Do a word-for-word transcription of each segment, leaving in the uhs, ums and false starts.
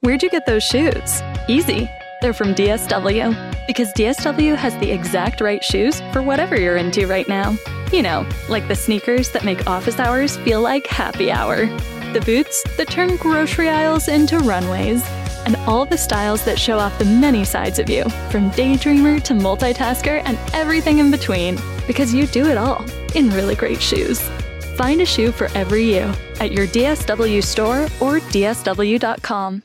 Where'd you get those shoes? Easy. They're from D S W. Because D S W has the exact right shoes for whatever you're into right now. You know, like the sneakers that make office hours feel like happy hour. The boots that turn grocery aisles into runways. And all the styles that show off the many sides of you, from daydreamer to multitasker and everything in between. Because you do it all in really great shoes. Find a shoe for every you at your D S W store or D S W dot com.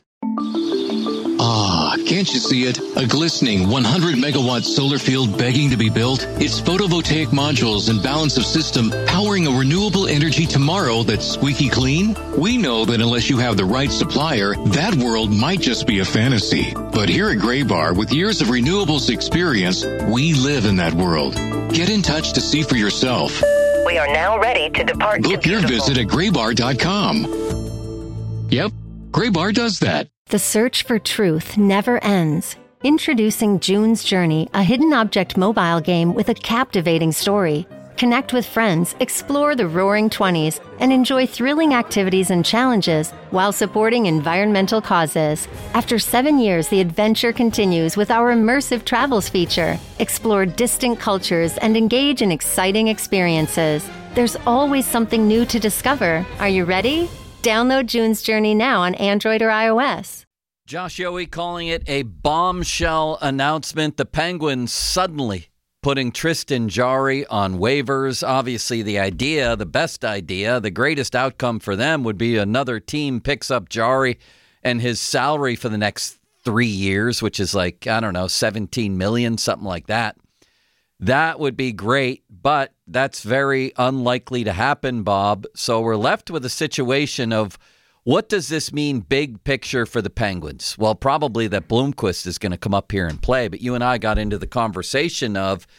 Ah, can't you see it? A glistening one hundred megawatt solar field begging to be built? It's photovoltaic modules and balance of system powering a renewable energy tomorrow that's squeaky clean? We know that unless you have the right supplier, that world might just be a fantasy. But here at Graybar, with years of renewables experience, we live in that world. Get in touch to see for yourself. We are now ready to depart. Book to your visit at graybar dot com. Yep, Graybar does that. The search for truth never ends. Introducing June's Journey, a hidden object mobile game with a captivating story. Connect with friends, explore the Roaring Twenties, and enjoy thrilling activities and challenges while supporting environmental causes. After seven years, the adventure continues with our immersive travels feature. Explore distant cultures and engage in exciting experiences. There's always something new to discover. Are you ready? Download June's Journey now on Android or iOS. Josh Yohe calling it a bombshell announcement. The Penguins suddenly putting Tristan Jarry on waivers. Obviously, the idea, the best idea, the greatest outcome for them would be another team picks up Jarry and his salary for the next three years, which is like, I don't know, seventeen million dollars, something like that. That would be great, but that's very unlikely to happen, Bob. So we're left with a situation of what does this mean big picture for the Penguins? Well, probably that Blomqvist is going to come up here and play, but you and I got into the conversation of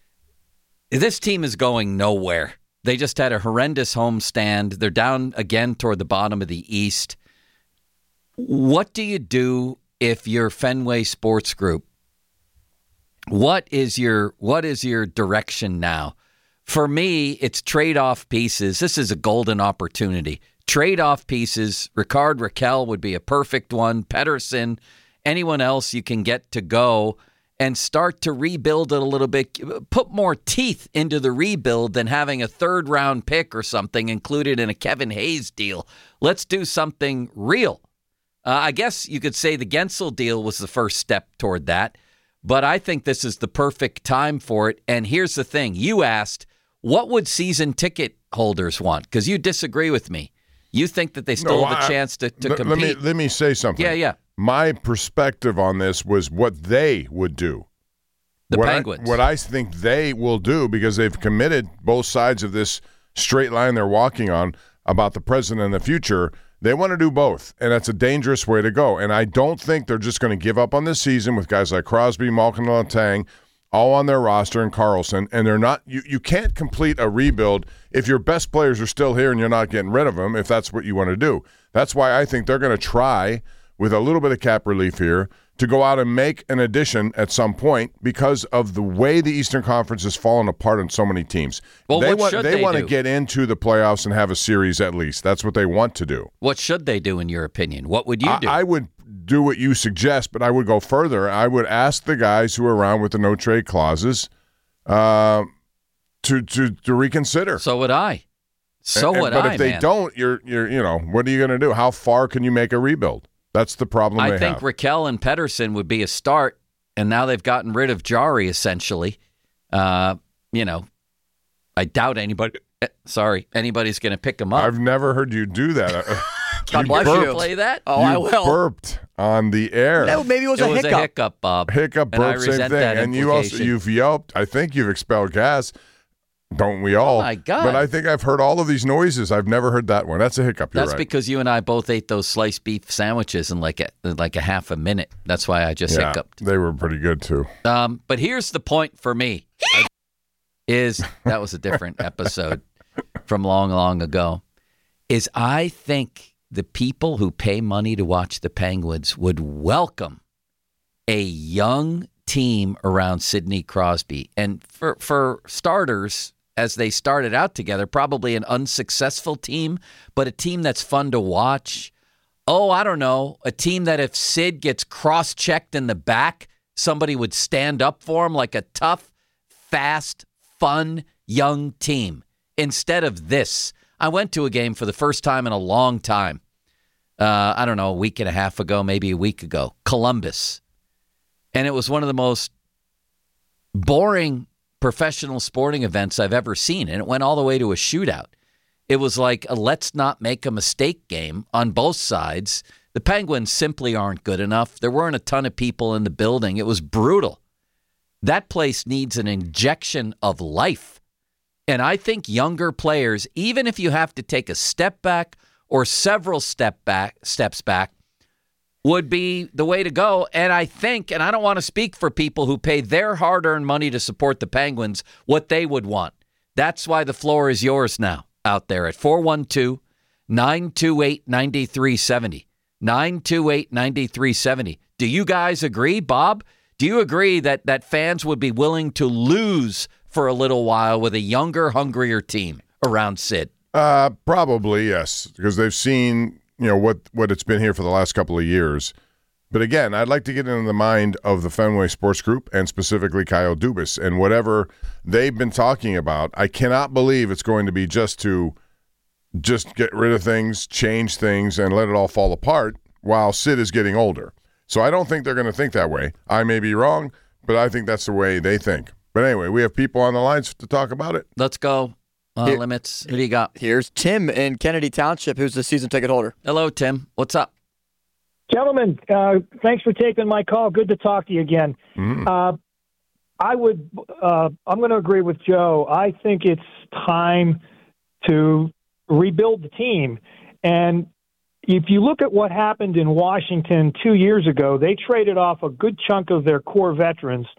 this team is going nowhere. They just had a horrendous homestand. They're down again toward the bottom of the East. What do you do if you're Fenway Sports Group? What is your what is your direction now? For me, it's trade-off pieces. This is a golden opportunity. Trade-off pieces. Rickard Rakell would be a perfect one. Pettersson, anyone else you can get to go and start to rebuild it a little bit. Put more teeth into the rebuild than having a third-round pick or something included in a Kevin Hayes deal. Let's do something real. Uh, I guess you could say the Gensel deal was the first step toward that. But I think this is the perfect time for it. And here's the thing. You asked, what would season ticket holders want? Because you disagree with me. You think that they still no, have a I, chance to, to let, compete. Let me, let me say something. Yeah, yeah. My perspective on this was what they would do. The what Penguins. I, what I think they will do, because they've committed both sides of this straight line they're walking on about the present and the future. They want to do both, and that's a dangerous way to go. And I don't think they're just going to give up on this season with guys like Crosby, Malkin, Letang, all on their roster, and Carlson. And they're not. You, you can't complete a rebuild if your best players are still here and you're not getting rid of them, if that's what you want to do. That's why I think they're going to try, with a little bit of cap relief here, to go out and make an addition at some point because of the way the Eastern Conference has fallen apart on so many teams. Well, they what want, should they they want do? to get into the playoffs and have a series at least. That's what they want to do. What should they do, in your opinion? What would you do? I, I would do what you suggest, but I would go further. I would ask the guys who are around with the no trade clauses uh, to, to to reconsider. So would I. So and, would but I. But if they man. don't, you're you're you know what are you going to do? How far can you make a rebuild? That's the problem. I they think have. Rakell and Pettersson would be a start, and now they've gotten rid of Jarry essentially. Uh, you know, I doubt anybody. Sorry, anybody's going to pick him up. I've never heard you do that. God you bless burped. you. Play that? Oh, you I will. burped on the air. No, maybe it was It a was hiccup. a hiccup, Bob. Hiccup, And I burp, same resent thing. that And you also implication. you've yelped. I think you've expelled gas. Don't we all? Oh, my God. But I think I've heard all of these noises. I've never heard that one. That's a hiccup. You're That's right. because you and I both ate those sliced beef sandwiches in like a like a half a minute. That's why I just yeah, hiccuped. they were pretty good too. Um, but here's the point for me: is that was a different episode from long, long ago. Is I think the people who pay money to watch the Penguins would welcome a young team around Sidney Crosby, and for for starters, as they started out together, probably an unsuccessful team, but a team that's fun to watch. oh, I don't know, a team that if Sid gets cross-checked in the back, somebody would stand up for him like a tough, fast, fun, young team. Instead of this, I went to a game for the first time in a long time. Uh, I don't know, a week and a half ago, maybe a week ago, Columbus. And it was one of the most boring professional sporting events I've ever seen. And it went all the way to a shootout. It was like a let's not make a mistake game on both sides. The Penguins simply aren't good enough. There weren't a ton of people in the building. It was brutal. That place needs an injection of life. And I think younger players, even if you have to take a step back or several step back steps back, would be the way to go. And I think, and I don't want to speak for people who pay their hard-earned money to support the Penguins, what they would want. That's why the floor is yours now out there at four one two, nine two eight, nine three seven zero. nine two eight, nine three seven zero. Do you guys agree, Bob? Do you agree that, that fans would be willing to lose for a little while with a younger, hungrier team around Sid? Uh, probably, yes, because they've seen, you know, what, what it's been here for the last couple of years. But again, I'd like to get into the mind of the Fenway Sports Group and specifically Kyle Dubas and whatever they've been talking about. I cannot believe it's going to be just to just get rid of things, change things, and let it all fall apart while Sid is getting older. So I don't think they're going to think that way. I may be wrong, but I think that's the way they think. But anyway, we have people on the lines to talk about it. Let's go. Uh, Here, limits. Who do you got? Here's Tim in Kennedy Township, who's the season ticket holder. Hello, Tim. What's up? Gentlemen, uh, thanks for taking my call. Good to talk to you again. Mm-hmm. Uh, I would, uh, I'm going to agree with Joe. I think it's time to rebuild the team. And if you look at what happened in Washington two years ago, they traded off a good chunk of their core veterans.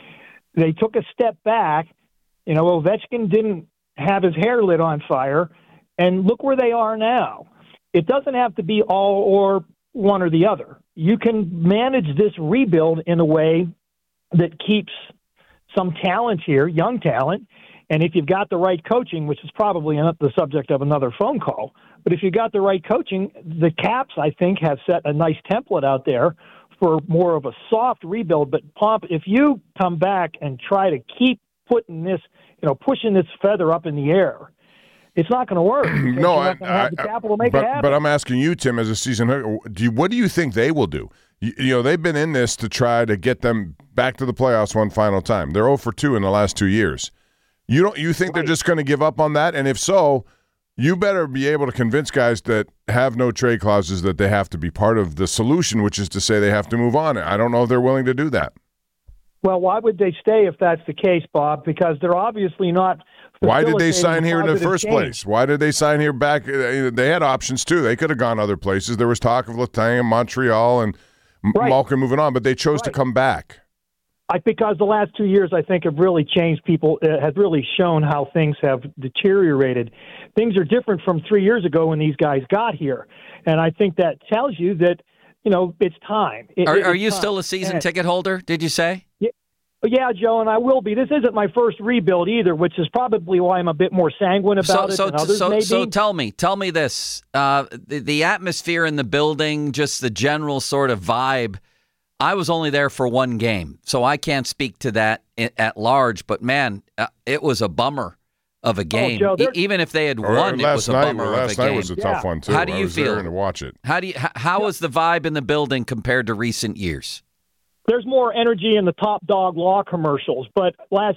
They took a step back. You know, Ovechkin didn't have his hair lit on fire. And look where they are now. It doesn't have to be all or one or the other. You can manage this rebuild in a way that keeps some talent here, young talent, and if you've got the right coaching, which is probably the subject of another phone call, but if you've got the right coaching, the Caps, I think, have set a nice template out there for more of a soft rebuild. But, Pomp, if you come back and try to keep putting this, you know, pushing this feather up in the air, it's not going to work. No, I, I, have the capital to make but, it happen. but I'm asking you, Tim, as a season, do you, what do you think they will do? You, you know, they've been in this to try to get them back to the playoffs one final time. They're oh for two in the last two years. You don't? You think right. They're just going to give up on that? And if so, you better be able to convince guys that have no trade clauses that they have to be part of the solution, which is to say they have to move on. I don't know if they're willing to do that. Well, why would they stay if that's the case, Bob? Because they're obviously not. Why did they sign here in the first change. place? Why did they sign here back? They had options, too. They could have gone other places. There was talk of Letang and Montreal and right. Malkin moving on, but they chose right. to come back. I, because the last two years, I think, have really changed people, uh, have really shown how things have deteriorated. Things are different from three years ago when these guys got here. And I think that tells you that, you know, it's time. It, are it's are you time. still a season and, ticket holder, did you say? Yeah. Yeah, Joe, and I will be. This isn't my first rebuild either, which is probably why I'm a bit more sanguine about so, so, it than others so, may be. So tell me, tell me this. Uh, the, the atmosphere in the building, just the general sort of vibe. I was only there for one game, so I can't speak to that at large. But, man, uh, it was a bummer of a game. Oh, Joe, e- even if they had won, it was a night, bummer last of a night game. was a yeah. tough one, too. How do you I was feel? there to watch it. How do you, how, how is the vibe in the building compared to recent years? There's more energy in the Top Dog Law commercials, but last,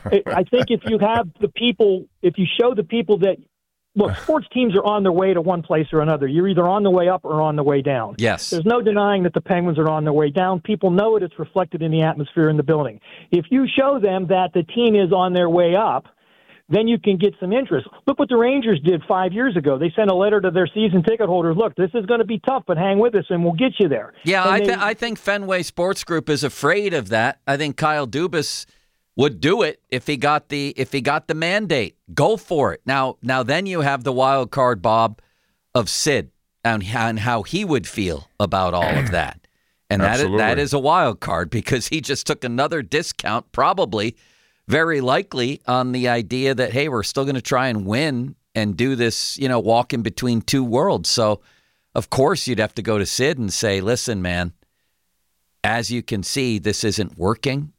I think if you have the people, if you show the people that, look, sports teams are on their way to one place or another. You're either on the way up or on the way down. Yes. There's no denying that the Penguins are on their way down. People know it. It's reflected in the atmosphere in the building. If you show them that the team is on their way up, then you can get some interest. Look what the Rangers did five years ago. They sent a letter to their season ticket holders, look, this is going to be tough, but hang with us and we'll get you there. Yeah, and I, they, th- I think Fenway Sports Group is afraid of that. I think Kyle Dubas would do it if he got the if he got the mandate. Go for it. Now, now then you have the wild card, Bob, of Sid and, and how he would feel about all of that. And that is, that is a wild card because he just took another discount, probably very likely on the idea that, hey, we're still going to try and win and do this, you know, walk in between two worlds. So of course you'd have to go to Sid and say, listen, man, as you can see, this isn't working.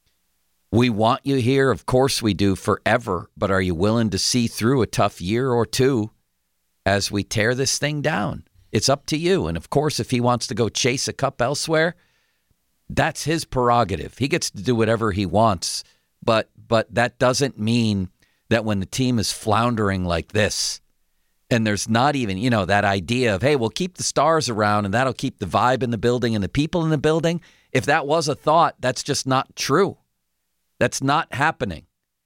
We want you here. Of course we do forever. But are you willing to see through a tough year or two as we tear this thing down? It's up to you. And of course, if he wants to go chase a cup elsewhere, that's his prerogative. He gets to do whatever he wants. But but that doesn't mean that when the team is floundering like this, and there's not even, you know, that idea of, hey, we'll keep the stars around and that'll keep the vibe in the building and the people in the building. If that was a thought, that's just not true. That's not happening.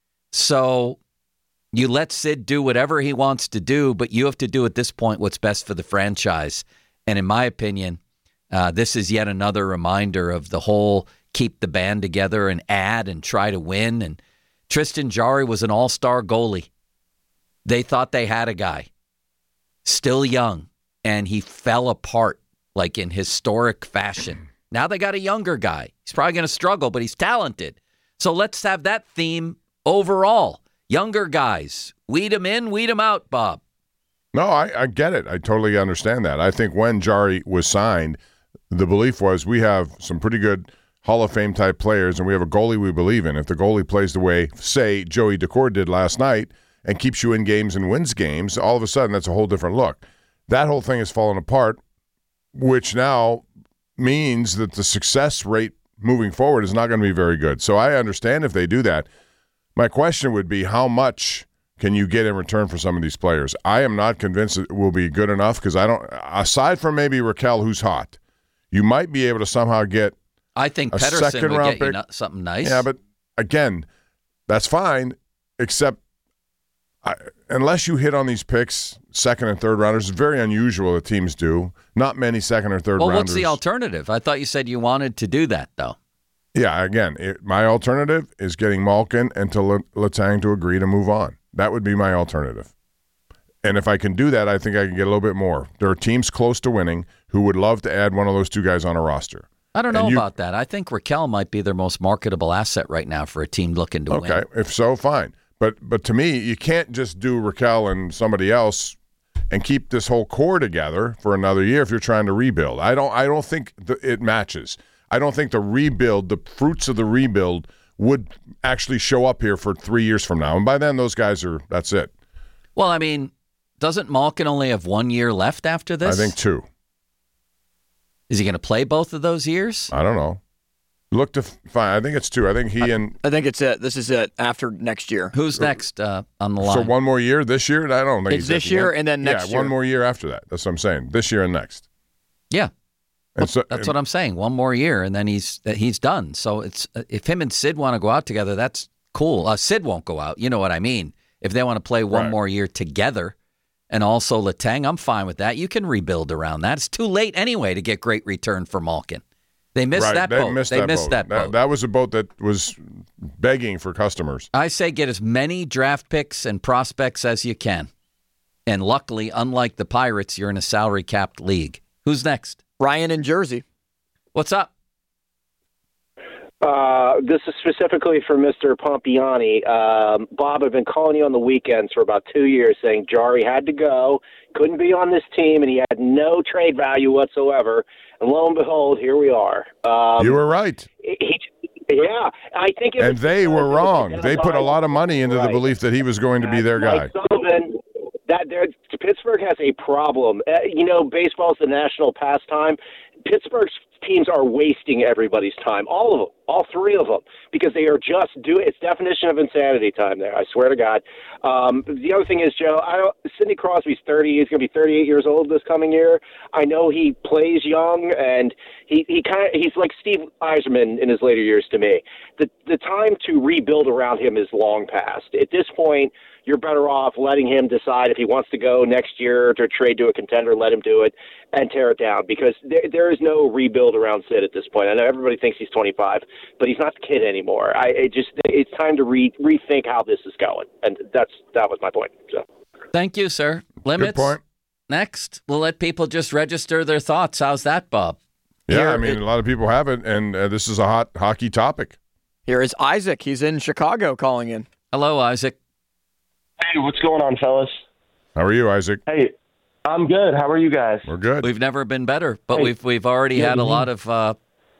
So you let Sid do whatever he wants to do, but you have to do at this point what's best for the franchise. And in my opinion, uh, this is yet another reminder of the whole keep the band together and add and try to win. And Tristan Jarry was an all-star goalie. They thought they had a guy, still young, and he fell apart like in historic fashion. Now they got a younger guy. He's probably going to struggle, but he's talented. So let's have that theme overall. Younger guys, weed them in, weed them out, Bob. No, I, I get it. I totally understand that. I think when Jarry was signed, the belief was we have some pretty good Hall of Fame type players, and we have a goalie we believe in. If the goalie plays the way, say, Joey Daccord did last night and keeps you in games and wins games, all of a sudden that's a whole different look. That whole thing has fallen apart, which now means that the success rate moving forward is not going to be very good. So I understand if they do that. My question would be, how much can you get in return for some of these players? I am not convinced it will be good enough because I don't, aside from maybe Raquel, who's hot, you might be able to somehow get I think a Pettersson second would round get you pick. no- something nice. Yeah, but again, that's fine, except I, unless you hit on these picks, second and third rounders, it's very unusual that teams do. Not many second or third well, rounders. what's the alternative? I thought you said you wanted to do that, though. Yeah, again, it, my alternative is getting Malkin and to Le- Letang to agree to move on. That would be my alternative. And if I can do that, I think I can get a little bit more. There are teams close to winning who would love to add one of those two guys on a roster. I don't know And you- about that. I think Raquel might be their most marketable asset right now for a team looking to Okay, win. if so, fine. But but to me, you can't just do Raquel and somebody else and keep this whole core together for another year if you're trying to rebuild. I don't I don't think the, it matches. I don't think the rebuild, the fruits of the rebuild, would actually show up here for three years from now. And by then, those guys are, that's it. Well, I mean, doesn't Malkin only have one year left after this? I think two. Is he going to play both of those years? I don't know. Look to find. I think it's two. I think he and I think it's it. This is it after next year. Who's next uh, on the line? so one more year this year. I don't think It's he's at this the year end. and then next yeah, year. one more year after that. That's what I'm saying. This year and next. Yeah. And so That's what I'm saying. One more year, and then he's he's done. So it's if him and Sid want to go out together, that's cool. Uh, Sid won't go out. You know what I mean? If they want to play one Right. more year together, and also Letang, I'm fine with that. You can rebuild around that. It's too late anyway to get great return for Malkin. They missed right. that they boat. Missed they that missed boat. that boat. That was a boat that was begging for customers. I say get as many draft picks and prospects as you can. And luckily, unlike the Pirates, you're in a salary-capped league. Who's next? Ryan in Jersey. What's up? Uh, this is specifically for Mister Pompiani. Um, Bob, I've been calling you on the weekends for about two years saying Jarry had to go, couldn't be on this team, and he had no trade value whatsoever. And lo and behold, here we are. Um, You were right. he, yeah, I think. It And was they were because wrong. of They put a lot of money into the Right. belief that he was going to be their guy. Mike Sullivan, that there, Pittsburgh has a problem. Uh, you know, baseball's the national pastime. Pittsburgh's teams are wasting everybody's time, all of them, all three of them, because they are just doing. It's definition of insanity time there. I swear to God. Um, the other thing is, Joe, I don't, Sidney Crosby's thirty. He's going to be thirty-eight years old this coming year. I know he plays young, and he he kind of he's like Steve Yzerman in his later years to me. The the time to rebuild around him is long past. At this point, you're better off letting him decide if he wants to go next year to trade to a contender, let him do it, and tear it down, because there, there is no rebuild around Sid at this point. I know everybody thinks he's twenty-five, but he's not the kid anymore. I it just it's time to re, rethink how this is going, and that's that was my point. So. Thank you, sir. Limits. Good point. Next, we'll let people just register their thoughts. How's that, Bob? Yeah, Here I mean, it- a lot of people have it, and uh, this is a hot hockey topic. Here is Isaac. He's in Chicago calling in. Hello, Isaac. Hey, what's going on, fellas? How are you, Isaac? Hey, I'm good. How are you guys? We're good. We've never been better, but Hey. we've we've already Yeah, had a mhm. lot of. Uh...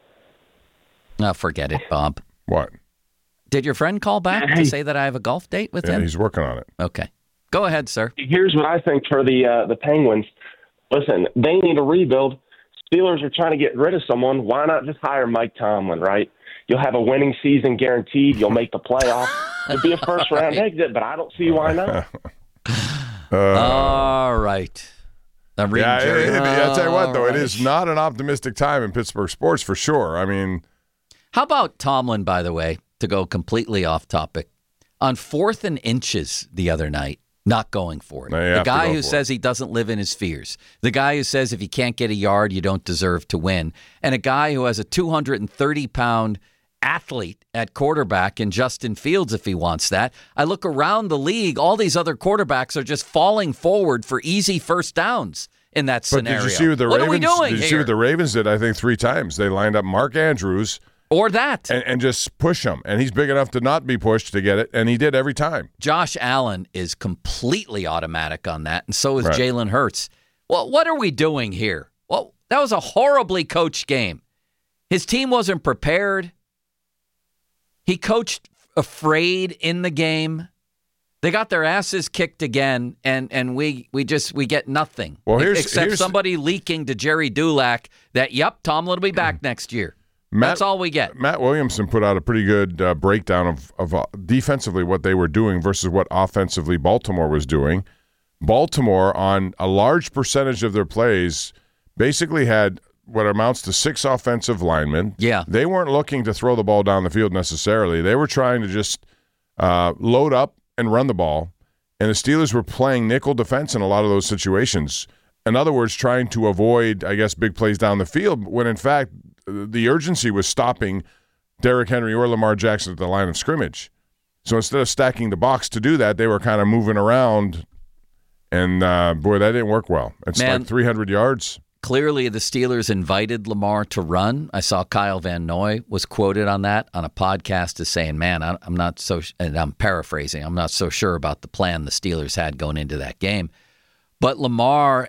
Oh, forget it, Bob. What? Did your friend call back Hey. to say that I have a golf date with Yeah, him? he's working on it. Okay, go ahead, sir. Here's what I think for the uh, the Penguins. Listen, they need a rebuild. Steelers are trying to get rid of someone. Why not just hire Mike Tomlin, right? You'll have a winning season guaranteed. You'll make the playoffs. It'll be a first round exit, but I don't see why not. Uh, All right. I'm reading yeah, Jerry. it, it, I'll tell you what, though, All it is right. not an optimistic time in Pittsburgh sports for sure. I mean, How about Tomlin, by the way, to go completely off topic, on fourth and inches the other night, not going for it. No, you The have to guy go who for says he doesn't live in his fears. The guy who says if you can't get a yard, you don't deserve to win. And a guy who has a two hundred thirty pound athlete at quarterback in Justin Fields if he wants that. I look around the league, all these other quarterbacks are just falling forward for easy first downs in that but scenario. did you see what the what Ravens? are we doing did you here? see what the Ravens did? I think three times they lined up Mark Andrews or that. and, and just push him, and he's big enough to not be pushed to get it, and he did every time. Josh Allen is completely automatic on that, and so is Right. Jalen Hurts. Well, what are we doing here? Well, that was a horribly coached game. His team wasn't prepared. He coached afraid in the game. They got their asses kicked again, and and we we just we get nothing. Well, here's- except here's- somebody leaking to Jerry Dulac that yep, Tomlin will be back next year. Matt- That's all we get. Matt Williamson put out a pretty good uh, breakdown of, of uh, defensively what they were doing versus what offensively Baltimore was doing. Baltimore, on a large percentage of their plays, basically had what amounts to six offensive linemen. Yeah. They weren't looking to throw the ball down the field necessarily. They were trying to just uh, load up and run the ball. And the Steelers were playing nickel defense in a lot of those situations. In other words, trying to avoid, I guess, big plays down the field, when in fact the urgency was stopping Derrick Henry or Lamar Jackson at the line of scrimmage. So instead of stacking the box to do that, they were kind of moving around. And, uh, boy, that didn't work well. It's Man. like three hundred yards. Clearly, the Steelers invited Lamar to run. I saw Kyle Van Noy was quoted on that on a podcast as saying, man, I- I'm not so, and I'm paraphrasing, I'm not so sure about the plan the Steelers had going into that game. But Lamar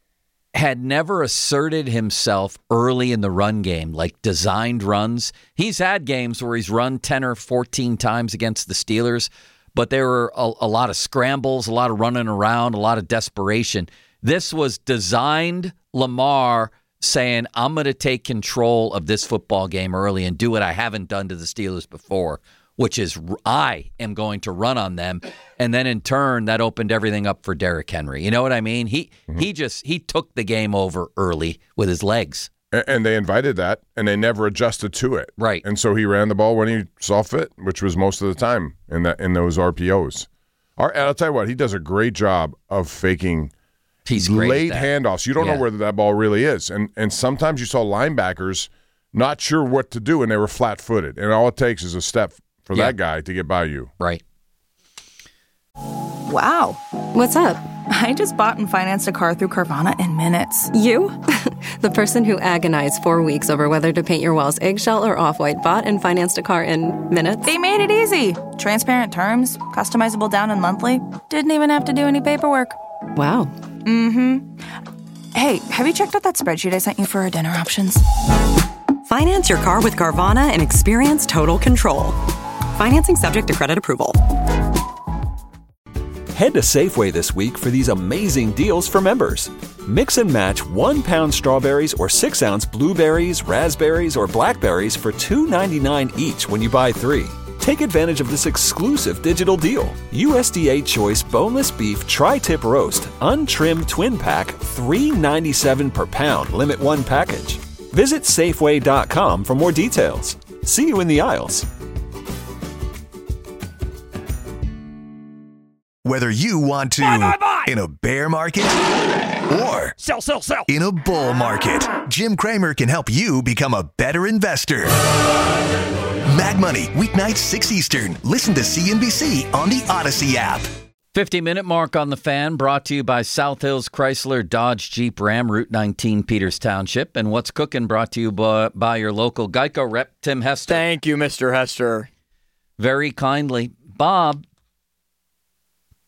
had never asserted himself early in the run game, like designed runs. He's had games where he's run ten or fourteen times against the Steelers, but there were a, a lot of scrambles, a lot of running around, a lot of desperation. This was designed Lamar saying, I'm going to take control of this football game early and do what I haven't done to the Steelers before, which is I am going to run on them. And then in turn, that opened everything up for Derrick Henry. You know what I mean? He mm-hmm. he just he took the game over early with his legs. And they invited that, and they never adjusted to it. Right. And so he ran the ball when he saw fit, which was most of the time in that in those R P Os. And I'll tell you what, he does a great job of faking He's great late at that. handoffs. You don't Yeah. know where that ball really is. And and sometimes you saw linebackers not sure what to do, and they were flat-footed. And all it takes is a step for Yeah. that guy to get by you. Right. Wow. What's up? I just bought and financed a car through Carvana in minutes. You? The person who agonized four weeks over whether to paint your walls eggshell or off-white bought and financed a car in minutes? They made it easy. Transparent terms, customizable down and monthly. Didn't even have to do any paperwork. Wow. Mm-hmm. Hey, have you checked out that spreadsheet I sent you for our dinner options? Finance your car with Carvana and experience total control. Financing subject to credit approval. Head to Safeway this week for these amazing deals for members. Mix and match one pound strawberries or six ounce blueberries, raspberries, or blackberries for two ninety-nine each when you buy three. Take advantage of this exclusive digital deal. U S D A Choice Boneless Beef Tri-Tip Roast, Untrimmed Twin Pack, three ninety-seven per pound, limit one package. Visit Safeway dot com for more details. See you in the aisles. Whether you want to buy, buy, buy. in a bear market or sell, sell, sell. in a bull market, Jim Cramer can help you become a better investor. Mad Money, weeknights six Eastern. Listen to C N B C on the Odyssey app. fifty-minute mark on the Fan, brought to you by South Hills Chrysler Dodge Jeep Ram, Route nineteen, Peters Township. And What's Cooking, brought to you by, by your local Geico rep, Tim Hester. Thank you, Mister Hester. Very kindly. Bob,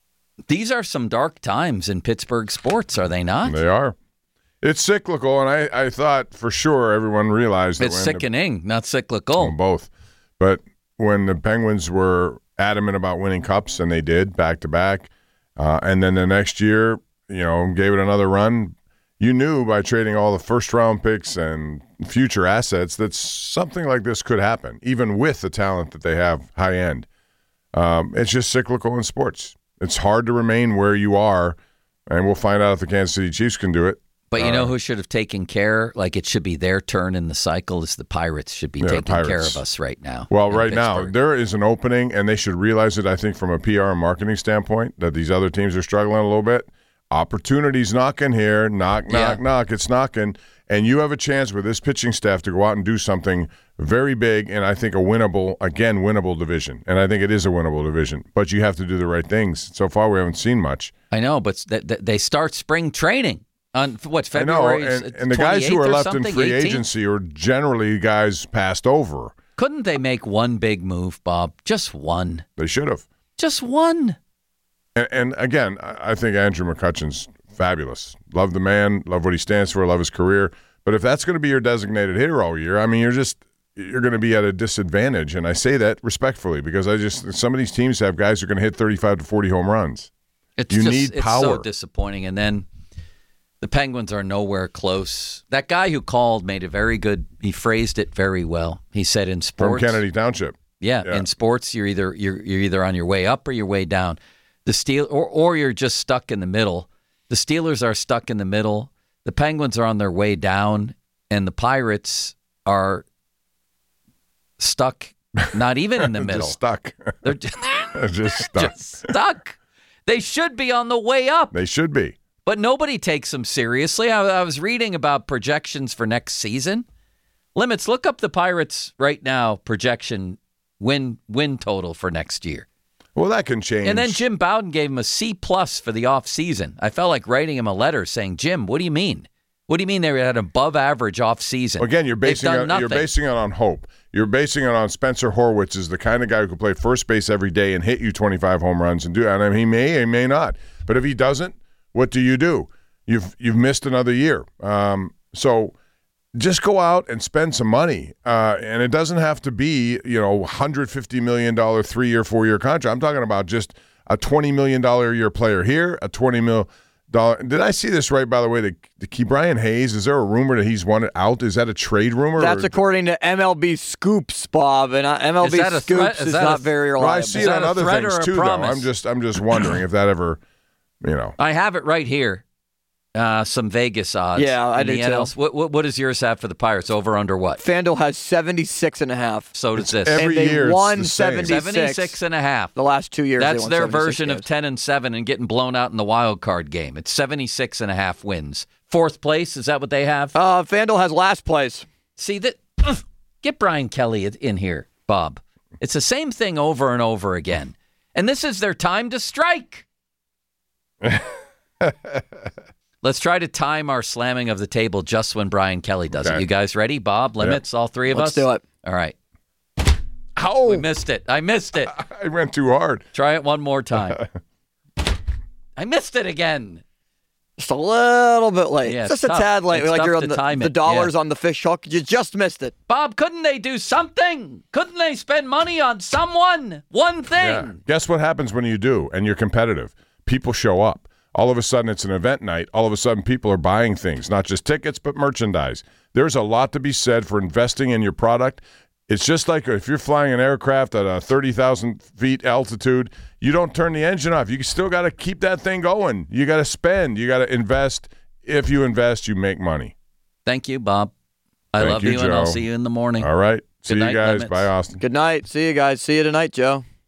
These are some dark times in Pittsburgh sports, are they not? They are. It's cyclical, and I, I thought for sure everyone realized that it's when sickening, the, not cyclical. Well, both. But when the Penguins were adamant about winning cups, and they did back to back, uh, and then the next year, you know, gave it another run, you knew by trading all the first round picks and future assets that something like this could happen, even with the talent that they have high end. Um, it's just cyclical in sports. It's hard to remain where you are, and we'll find out if the Kansas City Chiefs can do it. But you know uh, who should have taken care, like it should be their turn in the cycle, is the Pirates should be yeah, taking Pirates. care of us right now. Well, right Pittsburgh. now, there is an opening, and they should realize it, I think, from a P R and marketing standpoint, that these other teams are struggling a little bit. Opportunities knocking here, knock, knock, Yeah. knock, it's knocking. And you have a chance with this pitching staff to go out and do something very big, and I think a winnable, again, winnable division. And I think it is a winnable division. But you have to do the right things. So far, we haven't seen much. I know, but th- th- they start spring training on, what, I February know, and, and the guys who are left in free agency are generally guys passed over. Couldn't they make one big move, Bob? Just one. They should have. Just one. And, and again, I I think Andrew McCutchen's fabulous. Love the man, love what he stands for, love his career. But if that's going to be your designated hitter all year, I mean, you're just you're going to be at a disadvantage. And I say that respectfully because I just some of these teams have guys who are going to hit thirty-five to forty home runs. It's you just, need it's power. so disappointing. And then the Penguins are nowhere close. That guy who called made a very good. He phrased it very well. He said in sports, From Kennedy Township. Yeah, Yeah. in sports, you're either you're you're either on your way up or your way down. The Steel or or you're just stuck in the middle. The Steelers are stuck in the middle. The Penguins are on their way down, and the Pirates are stuck. Not even in the middle. Just stuck. They're just, They're just stuck. just stuck. They should be on the way up. They should be. But nobody takes them seriously. I, I was reading about projections for next season. Limits, look up the Pirates right now projection win win total for next year. Well, that can change. And then Jim Bowden gave him a C plus for the offseason. I felt like writing him a letter saying, Jim, what do you mean? What do you mean they were at an above average offseason? Again, you're basing They've it, done nothing. you're basing it on hope. You're basing it on Spencer Horwitz is the kind of guy who can play first base every day and hit you twenty-five home runs and do that. I mean, he may, he may not. But if he doesn't, what do you do? You've you've missed another year. Um, so just go out and spend some money. Uh, and it doesn't have to be, you know, one hundred fifty million dollars three-year, four-year contract. I'm talking about just a twenty million dollars a year player here, a twenty million dollars. Did I see this right, by the way? To, to keep Brian Hayes, is there a rumor that he's wanted out? Is that a trade rumor? That's or? according to M L B Scoops, Bob, and uh, M L B Is that a Scoops threat? Is is, that not a- very Well, reliable. I see Is it that on a other threat things or a too, though. promise? I'm just, I'm just wondering if that ever, you know. I have it right here. Uh, some Vegas odds. Yeah, I in do the too. N L. What, what, what does yours have for the Pirates? Over under what? FanDuel has seventy-six and a half. So does this. every and they year it's won the same. seventy-six. seventy-six and a half. The last two years. they That's won their seventy-six version of games. ten and seven and getting blown out in the wild card game. It's seventy-six and a half wins. Fourth place, is that what they have? Uh, FanDuel has last place. See that? Ugh, get Brian Kelly in here, Bob. It's the same thing over and over again. And this is their time to strike. Let's try to time our slamming of the table just when Brian Kelly does Okay. it. You guys ready? Bob, Limits, all three of Let's us? do it. All right. Ow! We missed it. I missed it. I went too hard. Try it one more time. I missed it again. Just a little bit late. Yeah, just it's a tough. tad late. It's Like tough you're to on the, time the it. dollars Yeah. on the fish hook. You just missed it. Bob, couldn't they do something? Couldn't they spend money on someone? One thing. Yeah. Guess what happens when you do and you're competitive? People show up. All of a sudden, it's an event night. All of a sudden, people are buying things, not just tickets, but merchandise. There's a lot to be said for investing in your product. It's just like if you're flying an aircraft at a thirty thousand feet altitude, you don't turn the engine off. You still got to keep that thing going. You got to spend. You got to invest. If you invest, you make money. Thank you, Bob. I Thank love you, you, and I'll Joe. see you in the morning. All right. See Good you night, guys. Limits. Bye, Austin. Good night. See you guys. See you tonight, Joe.